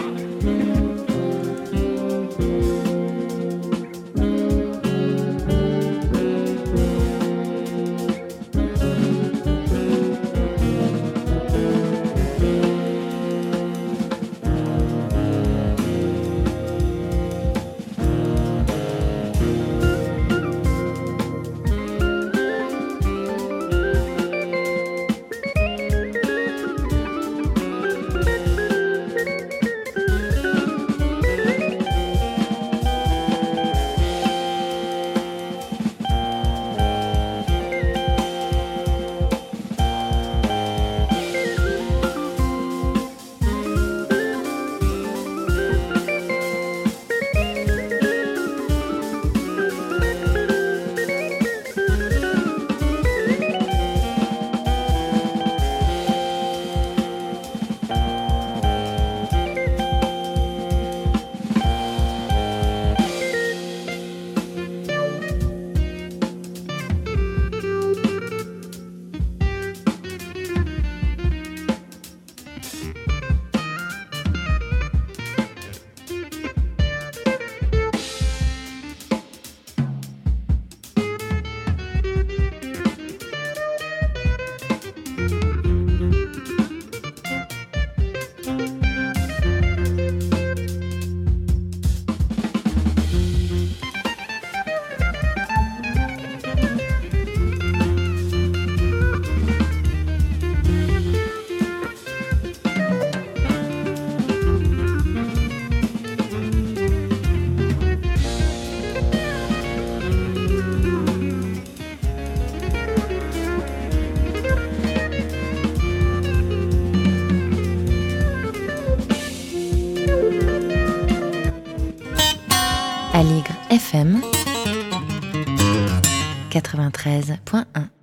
Aligre F M quatre-vingt-treize point un.